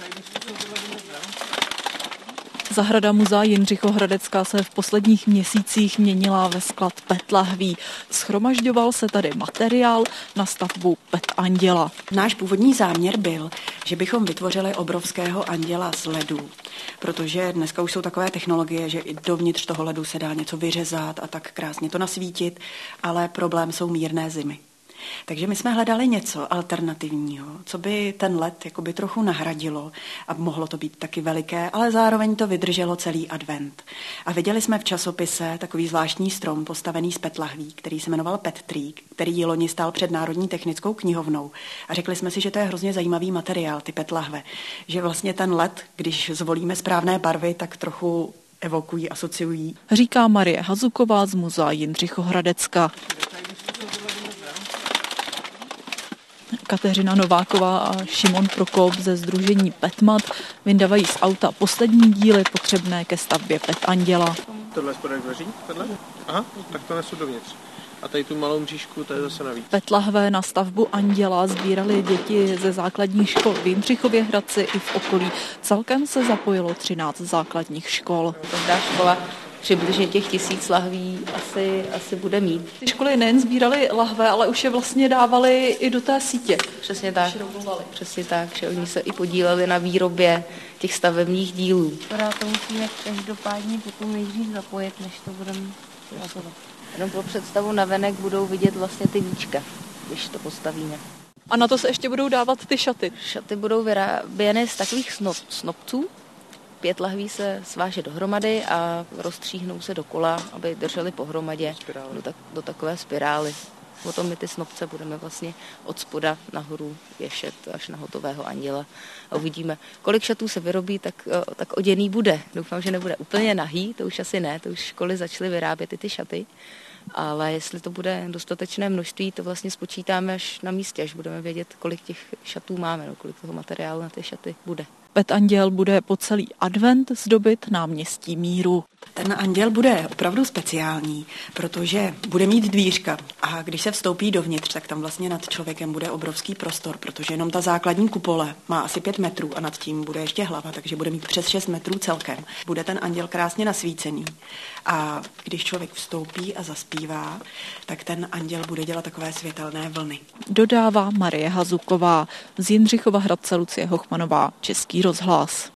Zahrada muzea Jindřichohradecká se v posledních měsících měnila ve sklad PET lahví. Shromažďoval se tady materiál na stavbu PET anděla. Náš původní záměr byl, že bychom vytvořili obrovského anděla z ledu, protože dneska už jsou takové technologie, že i dovnitř toho ledu se dá něco vyřezat a tak krásně to nasvítit, ale problém jsou mírné zimy. Takže my jsme hledali něco alternativního, co by ten led jakoby trochu nahradilo a mohlo to být taky veliké, ale zároveň to vydrželo celý advent. A viděli jsme v časopise takový zvláštní strom postavený z PET lahví, který se jmenoval PET Tree, který loni stál před Národní technickou knihovnou. A řekli jsme si, že to je hrozně zajímavý materiál, ty PET lahve. Že vlastně ten led, když zvolíme správné barvy, tak trochu evokují, asociují. Říká Marie Hazuková z muzea Jindřichohradecka. Kateřina Nováková a Šimon Prokop ze sdružení PETMAT vyndávají z auta poslední díly potřebné ke stavbě PET anděla. Tohle je spodek dveří? Tohle? Aha, tak to nesu dovnitř. A tady tu malou mřížku, to je zase navíc. PET lahve na stavbu anděla sbírali děti ze základních škol v Jindřichově Hradci i v okolí. Celkem se zapojilo 13 základních škol. Každá škola přibližně těch 1000 lahví asi bude mít. Ty školy nejen sbíraly lahve, ale už je vlastně dávali i do té sítě. Přesně tak. Přesně tak, že oni se i podíleli na výrobě těch stavebních dílů. To musíme každopádně potom nejdřív zapojit, než to budeme pracovat. Jenom pro představu navenek budou vidět vlastně ty víčka, když to postavíme. A na to se ještě budou dávat ty šaty. Šaty budou vyráběny z takových snopců. 5 lahví se sváže dohromady a rozstříhnou se dokola, aby držely pohromadě do takové spirály. Potom my ty snopce budeme vlastně od spoda nahoru věšet až na hotového anděla. A uvidíme, kolik šatů se vyrobí, tak oděný bude. Doufám, že nebude úplně nahý, to už asi ne, to už školy začaly vyrábět i ty šaty. Ale jestli to bude dostatečné množství, to vlastně spočítáme až na místě, až budeme vědět, kolik těch šatů máme, kolik toho materiálu na ty šaty bude. PET anděl bude po celý advent zdobit náměstí Míru. Ten anděl bude opravdu speciální, protože bude mít dvířka a když se vstoupí dovnitř, tak tam vlastně nad člověkem bude obrovský prostor, protože jenom ta základní kupole má asi 5 metrů a nad tím bude ještě hlava, takže bude mít přes 6 metrů celkem. Bude ten anděl krásně nasvícený a když člověk vstoupí a zaspívá, tak ten anděl bude dělat takové světelné vlny. Dodává Marie Hazuková, z Jindřichova Hradce Lucie Hochmanová, Český rozhlas.